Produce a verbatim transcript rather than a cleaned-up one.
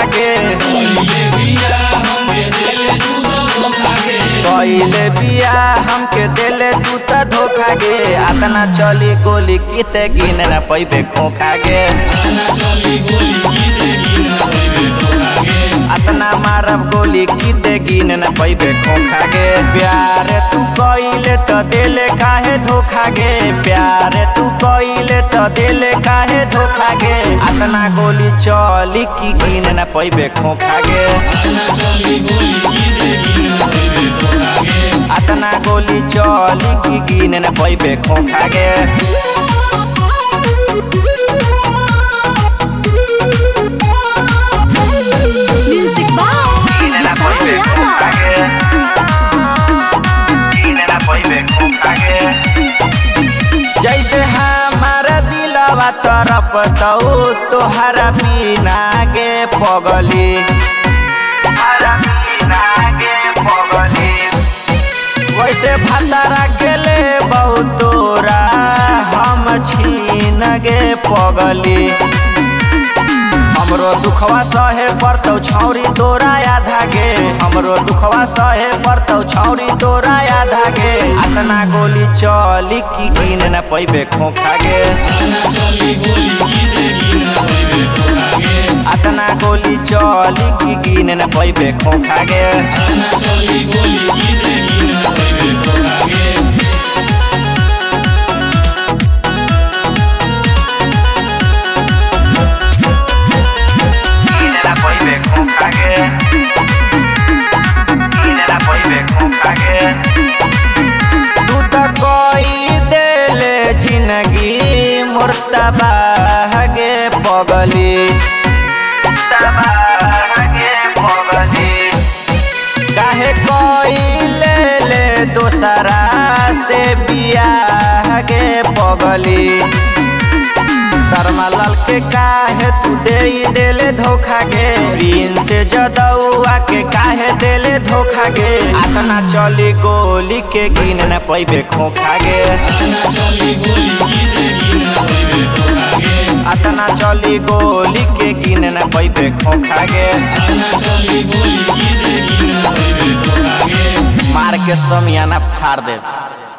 गे कइले बिया हमके देले तू त धोखा गे अतना चली गोली किते गिन न पैबे खोखा गे अतना मारब गोली किते गिन न पैबे खोखा गे प्यार तू कइले त देले काहे धोखा गे प्यार तू कइले त देले काहे धोखा गे अतना गोली चली की गिन न पैबे खोखा गे अतना गोली चली की गिन न पैबे खोखा गे जैसे हमारा दिलवा तरफ तो तोहरा बिना गे पगली वैसे भतारा गेले बहुत तोरा हम छीन गे पगली हमरो दुखवा सहे पड़तौ छौरी तोरा आधा गे हमरो दुखवा सहे पड़तौ छौरी तोरा आधा गे अतना गोली चली की गिन न पैबे खोखा गे अतना गोली चली की गिन न पैबे खोखा गे जिंदगी मोर तबाह गे पगली काहे कइले ले दोसरा से बियाह गे पगली शर्मा लाल के काहे तू दे देले धोखा गे प्रिंस से जदौआ के काहे देले धोखा गे अतना चली गोली के गिन न पैबे खोखा गे अतना चली गोली के गिन न पैबे खोखा गे मार के समियाना फाड़ दे।